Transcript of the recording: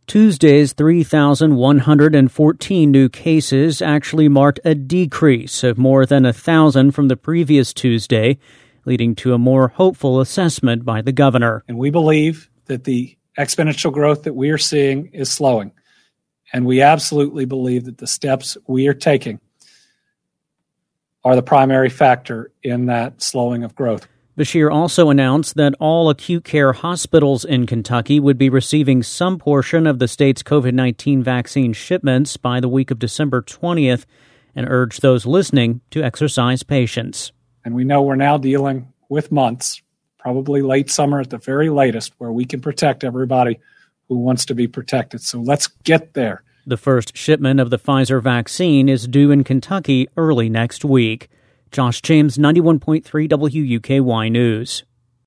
Tuesday's 3,114 new cases actually marked a decrease of more than 1,000 from the previous Tuesday, leading to a more hopeful assessment by the governor. And we believe that the exponential growth that we are seeing is slowing. And we absolutely believe that the steps we are taking are the primary factor in that slowing of growth. Beshear also announced that all acute care hospitals in Kentucky would be receiving some portion of the state's COVID-19 vaccine shipments by the week of December 20th and urged those listening to exercise patience. And we know we're now dealing with months, probably late summer at the very latest, where we can protect everybody who wants to be protected. So let's get there. The first shipment of the Pfizer vaccine is due in Kentucky early next week. Josh James, 91.3 WUKY News.